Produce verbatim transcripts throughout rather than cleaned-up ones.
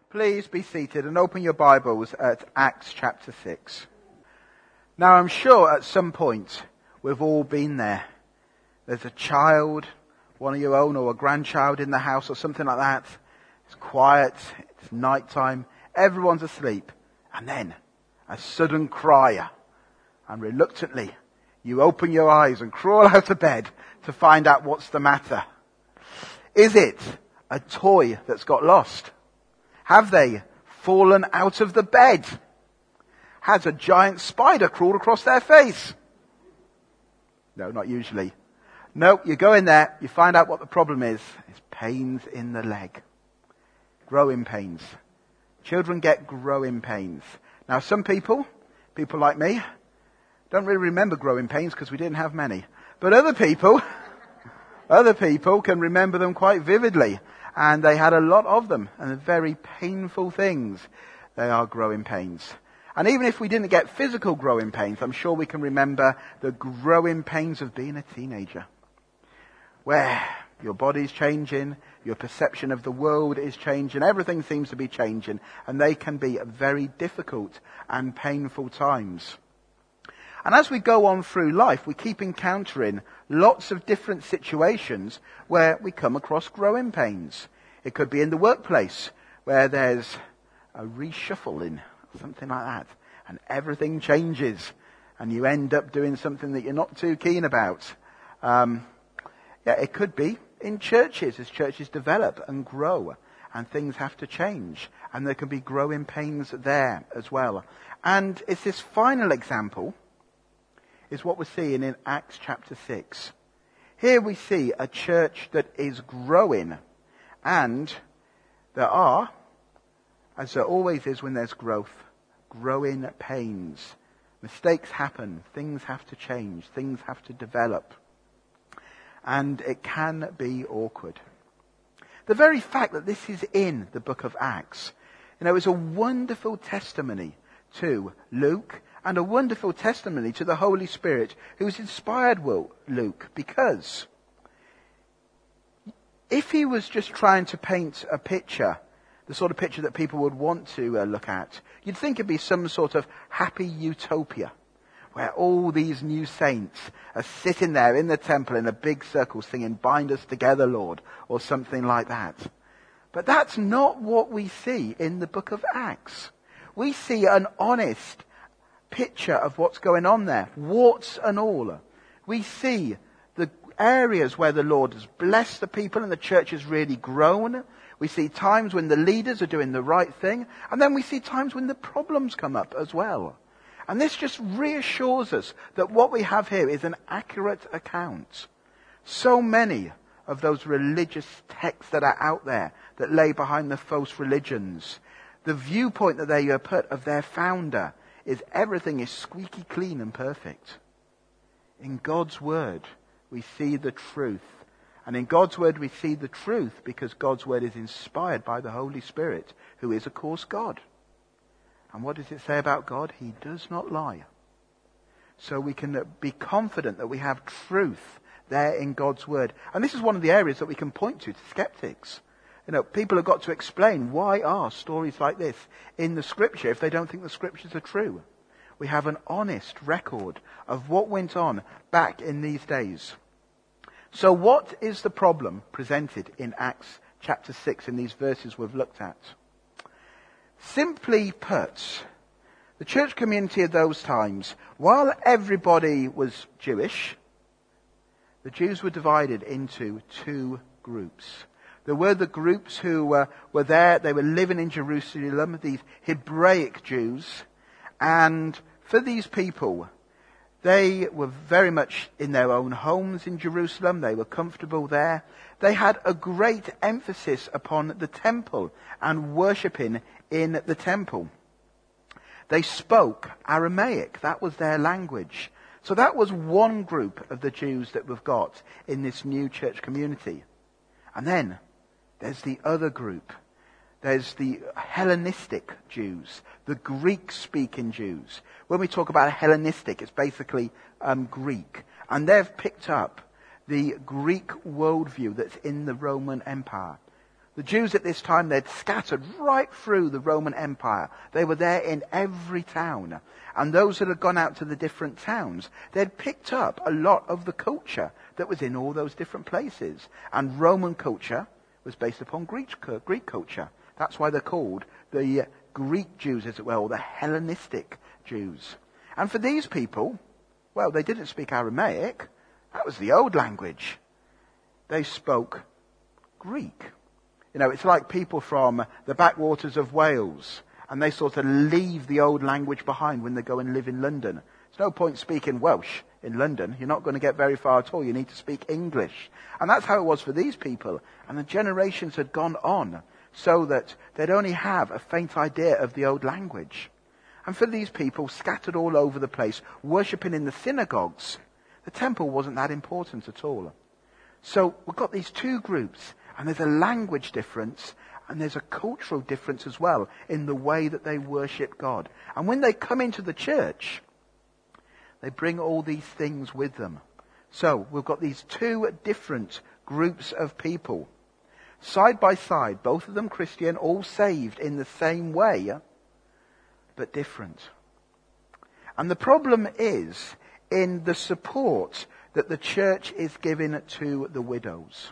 Please be seated and open your Bibles at Acts chapter six. Now I'm sure at some point we've all been there. There's a child, one of your own or a grandchild in the house or something like that. It's quiet, it's night time, everyone's asleep. And then a sudden cry. And reluctantly you open your eyes and crawl out of bed to find out what's the matter. Is it a toy that's got lost? Have they fallen out of the bed? Has a giant spider crawled across their face? No, not usually. No, you go in there, you find out what the problem is. It's pains in the leg. Growing pains. Children get growing pains. Now some people, people like me, don't really remember growing pains because we didn't have many. But other people, other people can remember them quite vividly. And they had a lot of them, and very painful things. They are growing pains. And even if we didn't get physical growing pains, I'm sure we can remember the growing pains of being a teenager. Where your body's changing, your perception of the world is changing, everything seems to be changing, and they can be very difficult and painful times. And as we go on through life, we keep encountering lots of different situations where we come across growing pains. It could be in the workplace where there's a reshuffling, something like that, and everything changes and you end up doing something that you're not too keen about. Um, yeah, it could be in churches as churches develop and grow and things have to change, and there can be growing pains there as well. And it's this final example is what we're seeing in Acts chapter six. Here we see a church that is growing, and there are, as there always is when there's growth, growing pains. Mistakes happen, things have to change, things have to develop, and it can be awkward. The very fact that this is in the book of Acts, you know, is a wonderful testimony to Luke, and a wonderful testimony to the Holy Spirit who's inspired Luke, because if he was just trying to paint a picture, the sort of picture that people would want to uh, look at, you'd think it'd be some sort of happy utopia where all these new saints are sitting there in the temple in a big circle singing, "Bind us together, Lord," or something like that. But that's not what we see in the book of Acts. We see an honest picture of what's going on there, warts and all. We see the areas where the Lord has blessed the people and the church has really grown. We see times when the leaders are doing the right thing, and then we see times when the problems come up as well. And this just reassures us that what we have here is an accurate account. So many of those religious texts that are out there that lay behind the false religions, the viewpoint that they put of their founder is everything is squeaky clean and perfect. In God's word, we see the truth. And in God's word, we see the truth because God's word is inspired by the Holy Spirit, who is, of course, God. And what does it say about God? He does not lie. So we can be confident that we have truth there in God's word. And this is one of the areas that we can point to to skeptics. You know, people have got to explain, why are stories like this in the scripture if they don't think the scriptures are true? We have an honest record of what went on back in these days. So what is the problem presented in Acts chapter six in these verses we've looked at? Simply put, the church community of those times, while everybody was Jewish, the Jews were divided into two groups. There were the groups who uh, were there, they were living in Jerusalem, these Hebraic Jews, and for these people, they were very much in their own homes in Jerusalem, they were comfortable there. They had a great emphasis upon the temple and worshipping in the temple. They spoke Aramaic, that was their language. So that was one group of the Jews that we've got in this new church community. And then there's the other group. There's the Hellenistic Jews, the Greek-speaking Jews. When we talk about Hellenistic, it's basically um, Greek. And they've picked up the Greek worldview that's in the Roman Empire. The Jews at this time, they'd scattered right through the Roman Empire. They were there in every town. And those that had gone out to the different towns, they'd picked up a lot of the culture that was in all those different places. And Roman culture was based upon Greek, Greek culture. That's why they're called the Greek Jews, as it were, or the Hellenistic Jews. And for these people, well, they didn't speak Aramaic. That was the old language. They spoke Greek. You know, it's like people from the backwaters of Wales, and they sort of leave the old language behind when they go and live in London. There's no point speaking Welsh in London. You're not going to get very far at all. You need to speak English. And that's how it was for these people. And the generations had gone on so that they'd only have a faint idea of the old language. And for these people scattered all over the place, worshipping in the synagogues, the temple wasn't that important at all. So we've got these two groups. And there's a language difference, and there's a cultural difference as well in the way that they worship God. And when they come into the church, they bring all these things with them. So we've got these two different groups of people. Side by side, both of them Christian, all saved in the same way, but different. And the problem is in the support that the church is giving to the widows.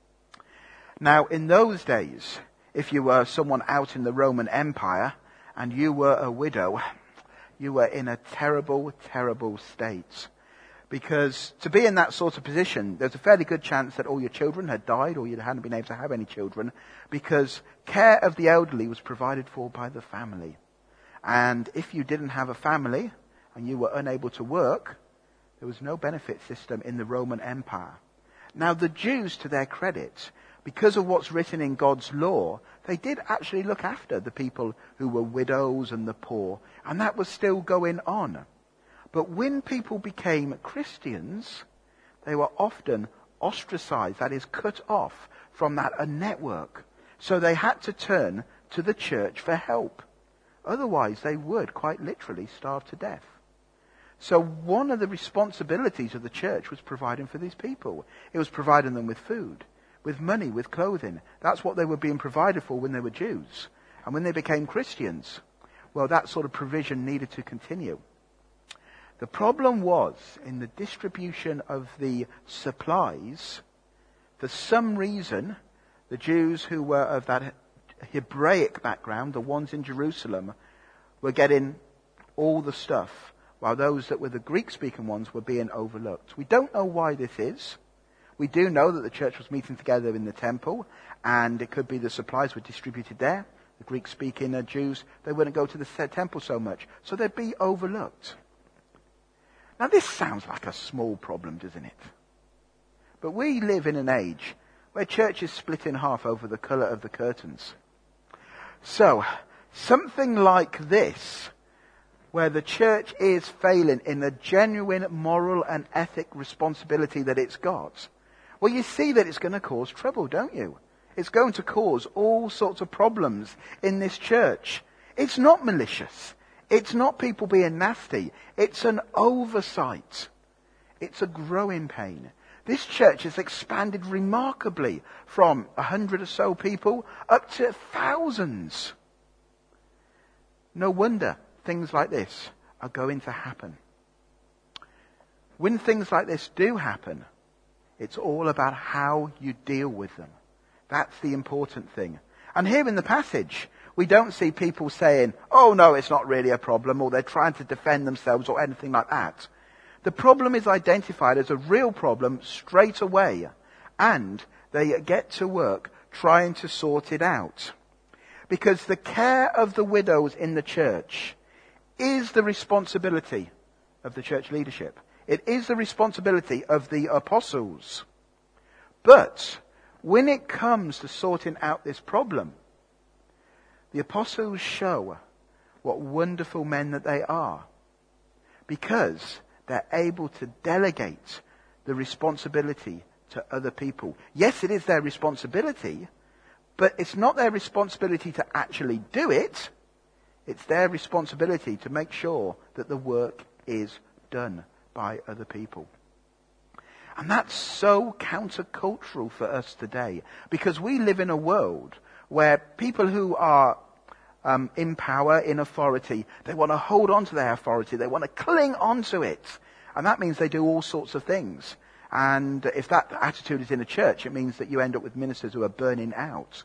Now, in those days, if you were someone out in the Roman Empire and you were a widow, you were in a terrible, terrible state. Because to be in that sort of position, there's a fairly good chance that all your children had died or you hadn't been able to have any children, because care of the elderly was provided for by the family. And if you didn't have a family and you were unable to work, there was no benefit system in the Roman Empire. Now, the Jews, to their credit, because of what's written in God's law, they did actually look after the people who were widows and the poor. And that was still going on. But when people became Christians, they were often ostracized, that is, cut off from that a network. So they had to turn to the church for help. Otherwise, they would quite literally starve to death. So one of the responsibilities of the church was providing for these people. It was providing them with food, with money, with clothing. That's what they were being provided for when they were Jews. And when they became Christians, well, that sort of provision needed to continue. The problem was in the distribution of the supplies. For some reason, the Jews who were of that Hebraic background, the ones in Jerusalem, were getting all the stuff, while those that were the Greek-speaking ones were being overlooked. We don't know why this is. We do know that the church was meeting together in the temple, and it could be the supplies were distributed there. The Greek-speaking uh, Jews, they wouldn't go to the temple so much, so they'd be overlooked. Now this sounds like a small problem, doesn't it? But we live in an age where church is split in half over the colour of the curtains. So, something like this, where the church is failing in the genuine moral and ethic responsibility that it's got, well, you see that it's going to cause trouble, don't you? It's going to cause all sorts of problems in this church. It's not malicious. It's not people being nasty. It's an oversight. It's a growing pain. This church has expanded remarkably from a hundred or so people up to thousands. No wonder things like this are going to happen. When things like this do happen, it's all about how you deal with them. That's the important thing. And here in the passage, we don't see people saying, oh no, it's not really a problem, or they're trying to defend themselves or anything like that. The problem is identified as a real problem straight away, and they get to work trying to sort it out. Because the care of the widows in the church is the responsibility of the church leadership. It is the responsibility of the apostles. But when it comes to sorting out this problem, the apostles show what wonderful men that they are, because they're able to delegate the responsibility to other people. Yes, it is their responsibility, but it's not their responsibility to actually do it. It's their responsibility to make sure that the work is done by other people. And that's so countercultural for us today, because we live in a world where people who are um, in power, in authority, they want to hold on to their authority. They want to cling on to it. And that means they do all sorts of things. And if that attitude is in a church, it means that you end up with ministers who are burning out.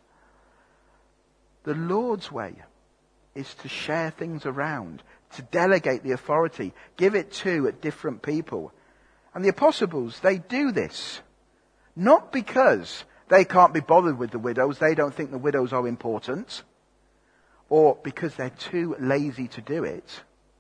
The Lord's way is to share things around, to delegate the authority, give it to different people. And the apostles, they do this. Not because they can't be bothered with the widows, they don't think the widows are important, or because they're too lazy to do it.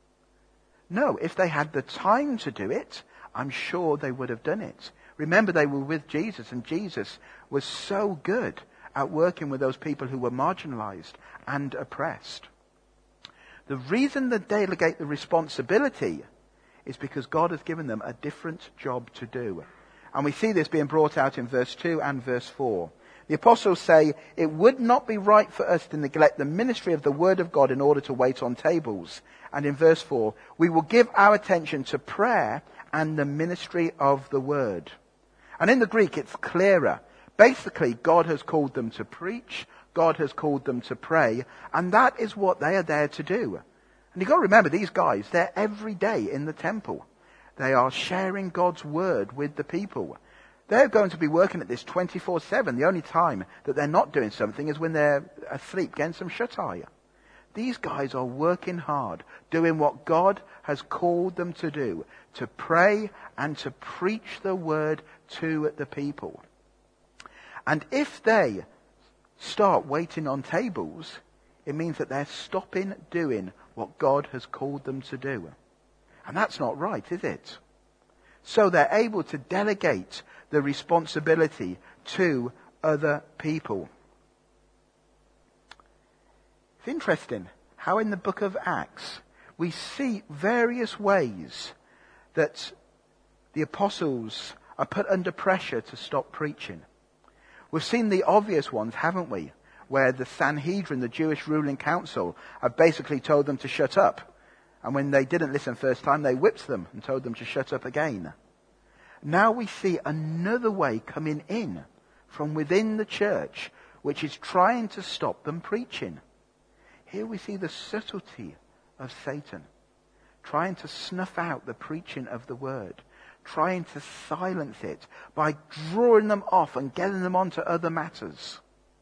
No, if they had the time to do it, I'm sure they would have done it. Remember, they were with Jesus, and Jesus was so good at working with those people who were marginalized and oppressed. The reason they delegate the responsibility is because God has given them a different job to do. And we see this being brought out in verse two and verse four. The apostles say, it would not be right for us to neglect the ministry of the word of God in order to wait on tables. And in verse four, we will give our attention to prayer and the ministry of the word. And in the Greek, it's clearer. Basically, God has called them to preach. God has called them to pray. And that is what they are there to do. And you've got to remember, these guys, they're every day in the temple. They are sharing God's word with the people. They're going to be working at this twenty-four seven. The only time that they're not doing something is when they're asleep getting some shut-eye. These guys are working hard, doing what God has called them to do, to pray and to preach the word to the people. And if they start waiting on tables, it means that they're stopping doing what God has called them to do. And that's not right, is it? So they're able to delegate the responsibility to other people. It's interesting how in the book of Acts we see various ways that the apostles are put under pressure to stop preaching. We've seen the obvious ones, haven't we? Where the Sanhedrin, the Jewish ruling council, have basically told them to shut up. And when they didn't listen first time, they whipped them and told them to shut up again. Now we see another way coming in from within the church, which is trying to stop them preaching. Here we see the subtlety of Satan, trying to snuff out the preaching of the word, trying to silence it by drawing them off and getting them onto other matters.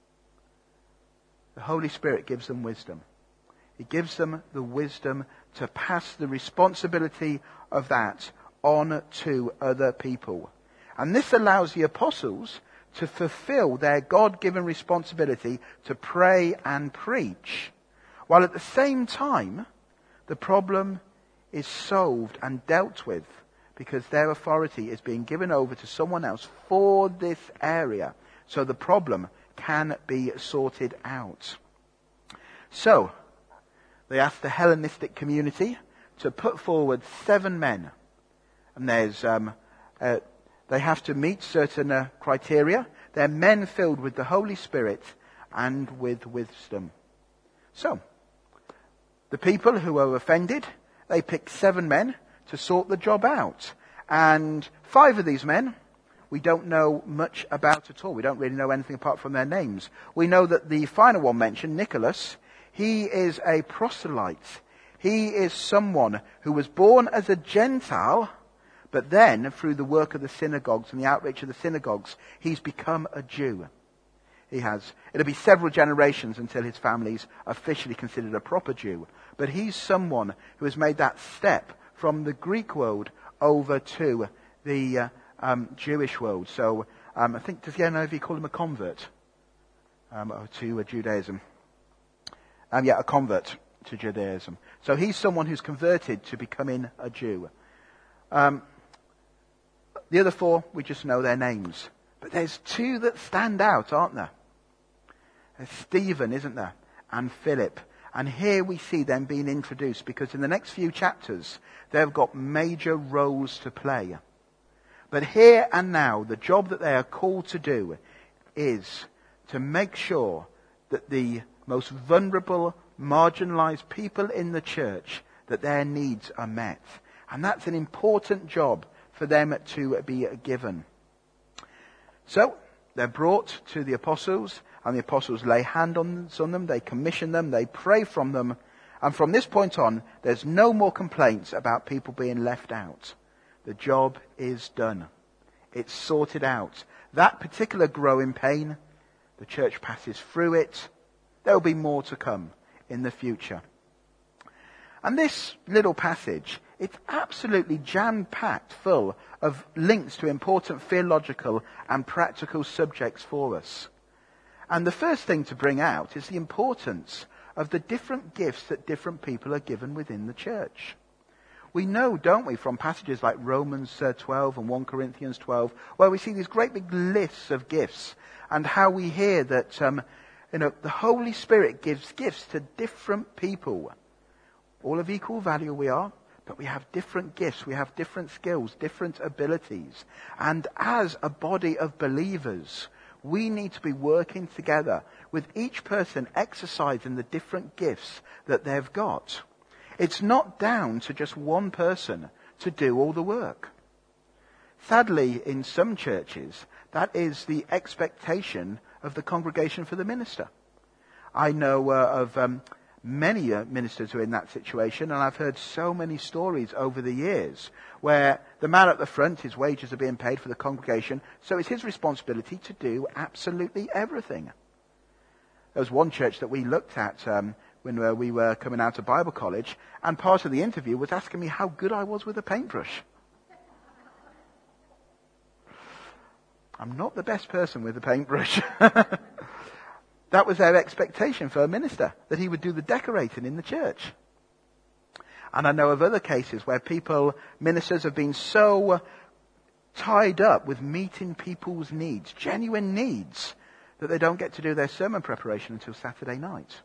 The Holy Spirit gives them wisdom. He gives them the wisdom to pass the responsibility of that on to other people. And this allows the apostles to fulfill their God-given responsibility to pray and preach, while at the same time the problem is solved and dealt with because their authority is being given over to someone else for this area, so the problem can be sorted out. So, they asked the Hellenistic community to put forward seven men. And there's, um, uh, they have to meet certain uh, criteria. They're men filled with the Holy Spirit and with wisdom. So, the people who are offended, they pick seven men to sort the job out. And five of these men, we don't know much about at all. We don't really know anything apart from their names. We know that the final one mentioned, Nicholas, he is a proselyte. He is someone who was born as a Gentile, but then through the work of the synagogues and the outreach of the synagogues, he's become a Jew. He has. It'll be several generations until his family's officially considered a proper Jew. But he's someone who has made that step from the Greek world over to the uh, um, Jewish world. So um, I think, does he know if he call him a convert um, to uh, Judaism? Um, yeah, a convert to Judaism. So he's someone who's converted to becoming a Jew. Um, the other four, we just know their names. But there's two that stand out, aren't there? There's Stephen, isn't there? And Philip. And here we see them being introduced because in the next few chapters, they've got major roles to play. But here and now, the job that they are called to do is to make sure that the most vulnerable, marginalized people in the church, that their needs are met. And that's an important job for them to be given. So, they're brought to the apostles, and the apostles lay hands on them, they commission them, they pray from them, and from this point on, there's no more complaints about people being left out. The job is done. It's sorted out. That particular growing pain, the church passes through it. There will be more to come in the future. And this little passage, it's absolutely jam-packed full of links to important theological and practical subjects for us. And the first thing to bring out is the importance of the different gifts that different people are given within the church. We know, don't we, from passages like Romans twelve and First Corinthians twelve, where we see these great big lists of gifts, and how we hear that um, you know, the Holy Spirit gives gifts to different people. All of equal value we are, but we have different gifts, we have different skills, different abilities. And as a body of believers, we need to be working together with each person exercising the different gifts that they've got. It's not down to just one person to do all the work. Sadly, in some churches, that is the expectation of the congregation for the minister. I know uh, of um, many uh, ministers who are in that situation, and I've heard so many stories over the years where the man at the front, his wages are being paid for the congregation, so it's his responsibility to do absolutely everything. There was one church that we looked at um, when uh, we were coming out of Bible college, and part of the interview was asking me how good I was with a paintbrush. I'm not the best person with a paintbrush. That was their expectation for a minister, that he would do the decorating in the church. And I know of other cases where people, ministers have been so tied up with meeting people's needs, genuine needs, that they don't get to do their sermon preparation until Saturday night.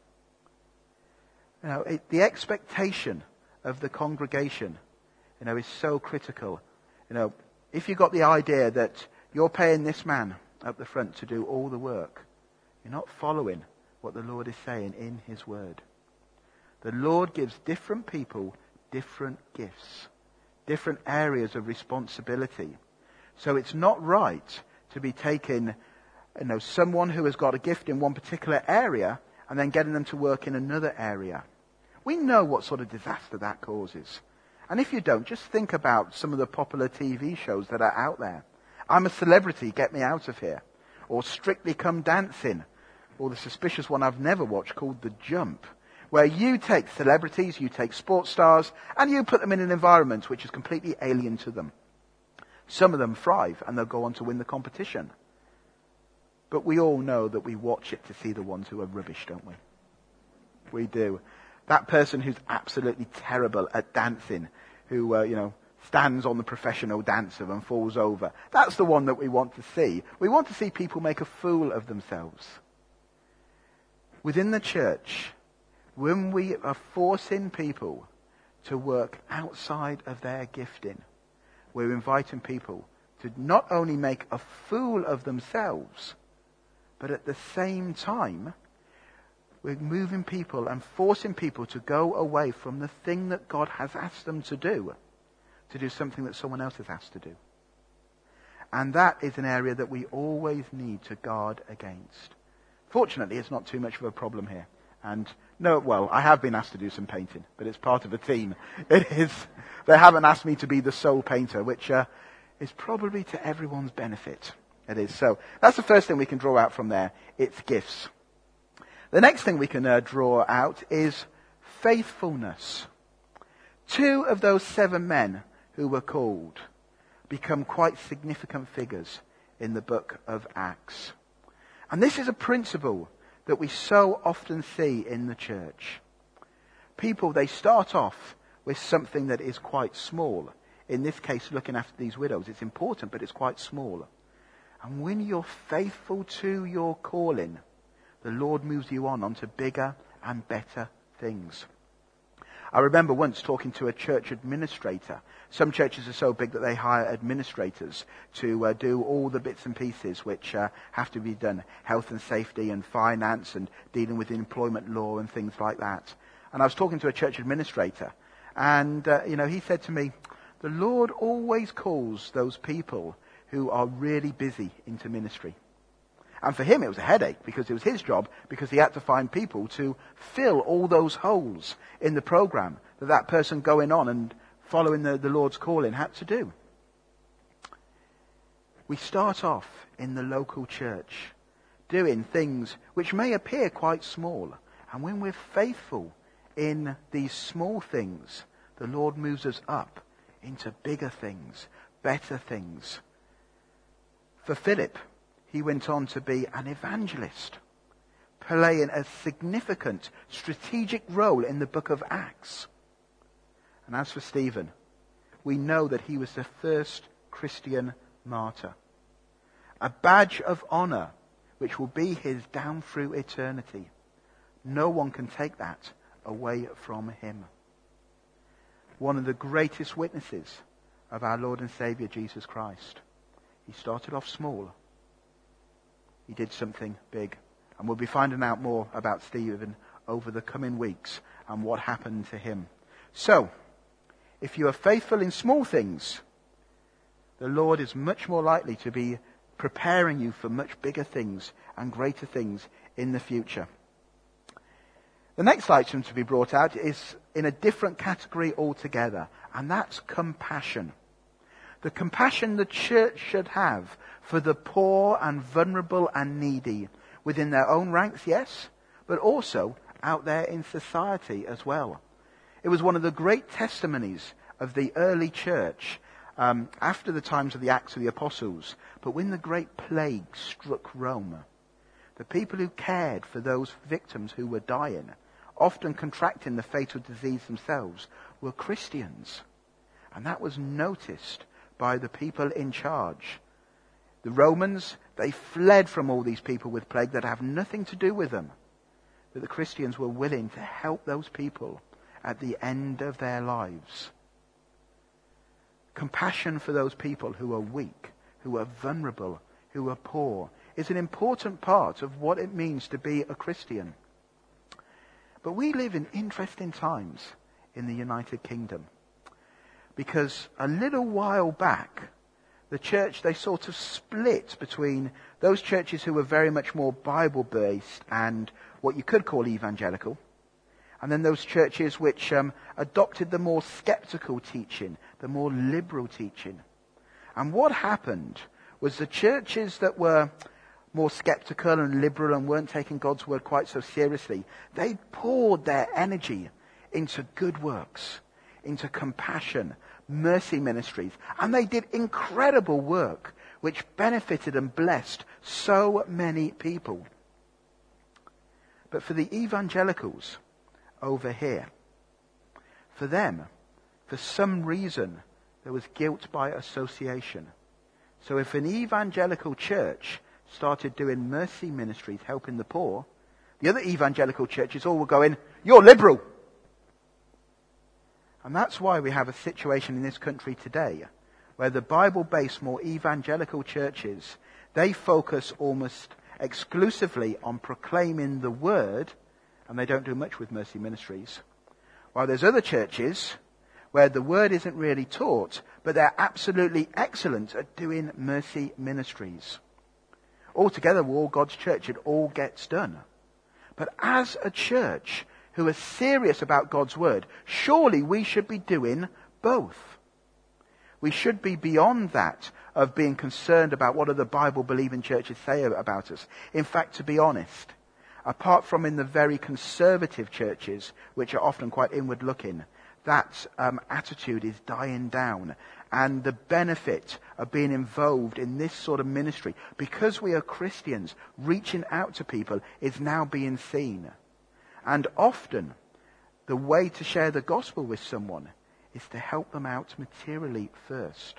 You know, it, the expectation of the congregation, you know, is so critical. You know, if you've got the idea that you're paying this man up the front to do all the work, you're not following what the Lord is saying in His Word. The Lord gives different people different gifts, different areas of responsibility. So it's not right to be taking, you know, someone who has got a gift in one particular area and then getting them to work in another area. We know what sort of disaster that causes. And if you don't, just think about some of the popular T V shows that are out there. I'm a Celebrity, Get Me Out of Here. Or Strictly Come Dancing. Or the suspicious one I've never watched called The Jump. Where you take celebrities, you take sports stars, and you put them in an environment which is completely alien to them. Some of them thrive and they'll go on to win the competition. But we all know that we watch it to see the ones who are rubbish, don't we? We do. That person who's absolutely terrible at dancing, who, uh, you know, stands on the professional dancer and falls over. That's the one that we want to see. We want to see people make a fool of themselves. Within the church, when we are forcing people to work outside of their gifting, we're inviting people to not only make a fool of themselves, but at the same time, we're moving people and forcing people to go away from the thing that God has asked them to do, to do something that someone else has asked to do. And that is an area that we always need to guard against. Fortunately, it's not too much of a problem here. And no, well, I have been asked to do some painting, but it's part of a team. It is. They haven't asked me to be the sole painter, which uh, is probably to everyone's benefit. It is. So that's the first thing we can draw out from there. It's gifts. The next thing we can uh, draw out is faithfulness. Two of those seven men who were called become quite significant figures in the book of Acts. And this is a principle that we so often see in the church. People, they start off with something that is quite small. In this case, looking after these widows. It's important, but it's quite small. And when you're faithful to your calling, the Lord moves you on onto bigger and better things. I remember once talking to a church administrator. Some churches are so big that they hire administrators to uh, do all the bits and pieces which uh, have to be done. Health and safety and finance and dealing with employment law and things like that. And I was talking to a church administrator. And, uh, you know, he said to me, The Lord always calls those people who are really busy into ministry. And for him it was a headache, because it was his job, because he had to find people to fill all those holes in the program that that person going on and following the, the Lord's calling had to do. We start off in the local church doing things which may appear quite small. And when we're faithful in these small things, the Lord moves us up into bigger things, better things. For Philip, he went on to be an evangelist, playing a significant strategic role in the book of Acts. And as for Stephen, we know that he was the first Christian martyr, a badge of honor which will be his down through eternity. No one can take that away from him. One of the greatest witnesses of our Lord and Saviour Jesus Christ. He started off small. He did something big. And we'll be finding out more about Stephen over the coming weeks and what happened to him. So, if you are faithful in small things, the Lord is much more likely to be preparing you for much bigger things and greater things in the future. The next item to be brought out is in a different category altogether, and that's compassion. The compassion the church should have for the poor and vulnerable and needy within their own ranks, yes, but also out there in society as well. It was one of the great testimonies of the early church um, after the times of the Acts of the Apostles, but when the great plague struck Rome, the people who cared for those victims who were dying, often contracting the fatal disease themselves, were Christians. And that was noticed by the people in charge. The Romans, they fled from all these people with plague that have nothing to do with them. But the Christians were willing to help those people at the end of their lives. Compassion for those people who are weak, who are vulnerable, who are poor, is an important part of what it means to be a Christian. But we live in interesting times in the United Kingdom. Because a little while back, the church, they sort of split between those churches who were very much more Bible-based and what you could call evangelical, and then those churches which um, adopted the more skeptical teaching, the more liberal teaching. And what happened was the churches that were more skeptical and liberal and weren't taking God's word quite so seriously, they poured their energy into good works, into compassion, mercy ministries, and they did incredible work which benefited and blessed so many people. But for the evangelicals over here, for them, for some reason, there was guilt by association. So if an evangelical church started doing mercy ministries, helping the poor, the other evangelical churches all were going, "You're liberal." And that's why we have a situation in this country today where the Bible-based, more evangelical churches, they focus almost exclusively on proclaiming the word, and they don't do much with mercy ministries. While there's other churches where the word isn't really taught, but they're absolutely excellent at doing mercy ministries. Altogether, we're all God's church. It all gets done. But as a church who are serious about God's word, surely we should be doing both. We should be beyond that of being concerned about what other Bible-believing churches say about us. In fact, to be honest, apart from in the very conservative churches, which are often quite inward-looking, that um, attitude is dying down. And the benefit of being involved in this sort of ministry, because we are Christians, reaching out to people, is now being seen. And often, the way to share the gospel with someone is to help them out materially first.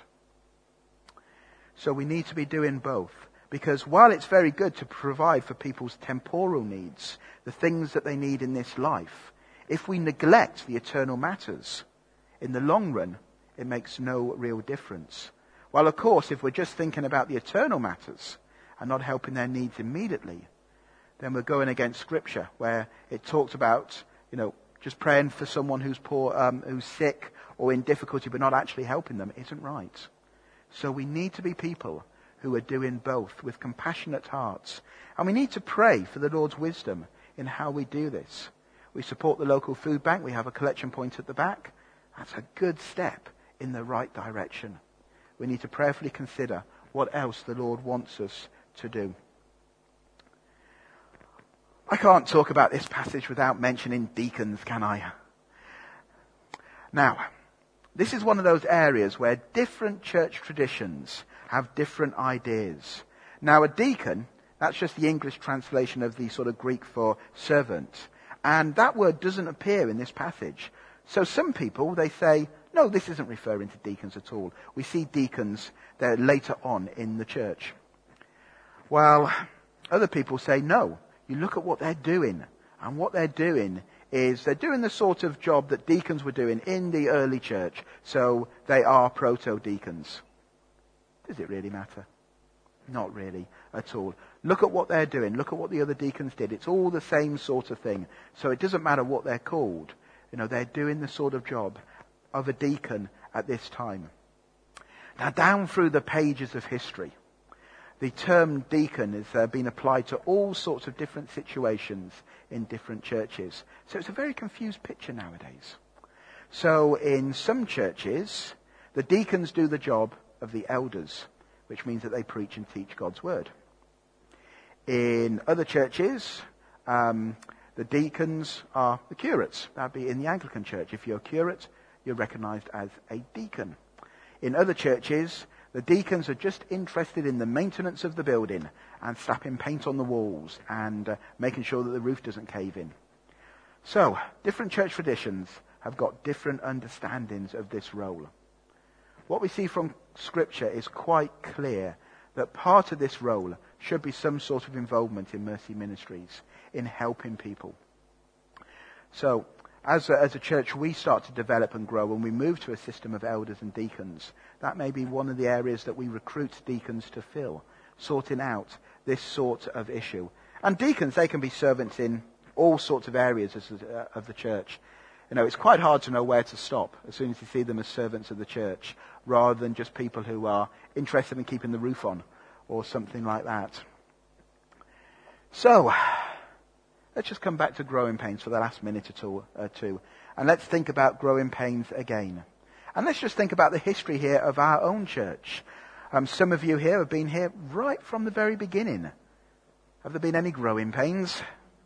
So we need to be doing both. Because while it's very good to provide for people's temporal needs, the things that they need in this life, if we neglect the eternal matters, in the long run, it makes no real difference. While, of course, if we're just thinking about the eternal matters and not helping their needs immediately, then we're going against Scripture, where it talked about, you know, just praying for someone who's poor, um, who's sick, or in difficulty but not actually helping them isn't right. So we need to be people who are doing both with compassionate hearts. And we need to pray for the Lord's wisdom in how we do this. We support the local food bank. We have a collection point at the back. That's a good step in the right direction. We need to prayerfully consider what else the Lord wants us to do. I can't talk about this passage without mentioning deacons, can I? Now, this is one of those areas where different church traditions have different ideas. Now, a deacon, that's just the English translation of the sort of Greek for servant. And that word doesn't appear in this passage. So some people, they say, no, this isn't referring to deacons at all. We see deacons there later on in the church. Well, other people say, no, you look at what they're doing. And what they're doing is they're doing the sort of job that deacons were doing in the early church. So they are proto-deacons. Does it really matter? Not really at all. Look at what they're doing. Look at what the other deacons did. It's all the same sort of thing. So it doesn't matter what they're called. You know, they're doing the sort of job of a deacon at this time. Now, down through the pages of history, the term deacon has uh, been applied to all sorts of different situations in different churches. So it's a very confused picture nowadays. So in some churches, the deacons do the job of the elders, which means that they preach and teach God's word. In other churches, um, the deacons are the curates. That would be in the Anglican church. If you're a curate, you're recognized as a deacon. In other churches, the deacons are just interested in the maintenance of the building and slapping paint on the walls and uh, making sure that the roof doesn't cave in. So, different church traditions have got different understandings of this role. What we see from Scripture is quite clear that part of this role should be some sort of involvement in Mercy Ministries, in helping people. So, as a, as a church, we start to develop and grow and we move to a system of elders and deacons. That may be one of the areas that we recruit deacons to fill, sorting out this sort of issue. And deacons, they can be servants in all sorts of areas of the church. You know, it's quite hard to know where to stop as soon as you see them as servants of the church, rather than just people who are interested in keeping the roof on or something like that. So, let's just come back to growing pains for the last minute or two, uh, two. And let's think about growing pains again. And let's just think about the history here of our own church. Um, some of you here have been here right from the very beginning. Have there been any growing pains?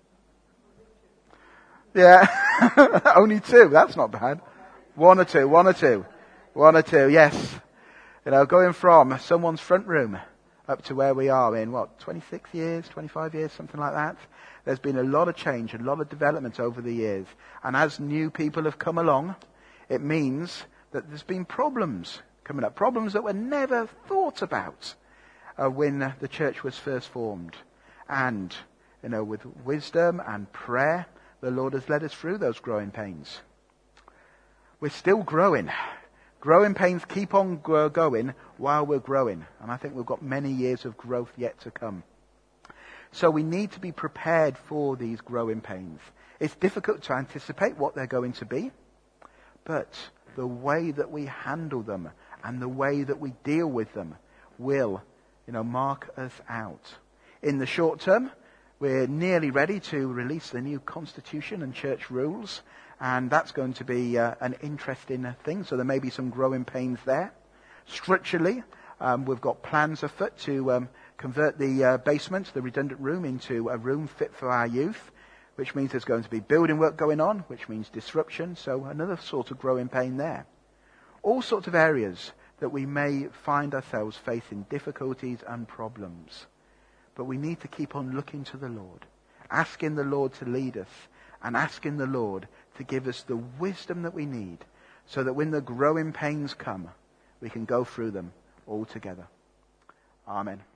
Yeah, only two. That's not bad. One or two, one or two. One or two, yes. You know, going from someone's front room up to where we are in, what, twenty-six years, twenty-five years, something like that. There's been a lot of change, a lot of development over the years. And as new people have come along, it means that there's been problems coming up. Problems that were never thought about uh, when the church was first formed. And, you know, with wisdom and prayer, the Lord has led us through those growing pains. We're still growing. Growing pains keep on grow- going while we're growing. And I think we've got many years of growth yet to come. So we need to be prepared for these growing pains. It's difficult to anticipate what they're going to be, but the way that we handle them and the way that we deal with them will, you know, mark us out. In the short term, we're nearly ready to release the new constitution and church rules, and that's going to be uh, an interesting thing. So there may be some growing pains there. Structurally, um, we've got plans afoot to um, convert the uh, basement, the redundant room, into a room fit for our youth, which means there's going to be building work going on, which means disruption. So another sort of growing pain there. All sorts of areas that we may find ourselves facing difficulties and problems. But we need to keep on looking to the Lord, asking the Lord to lead us, and asking the Lord to give us the wisdom that we need, so that when the growing pains come, we can go through them all together. Amen.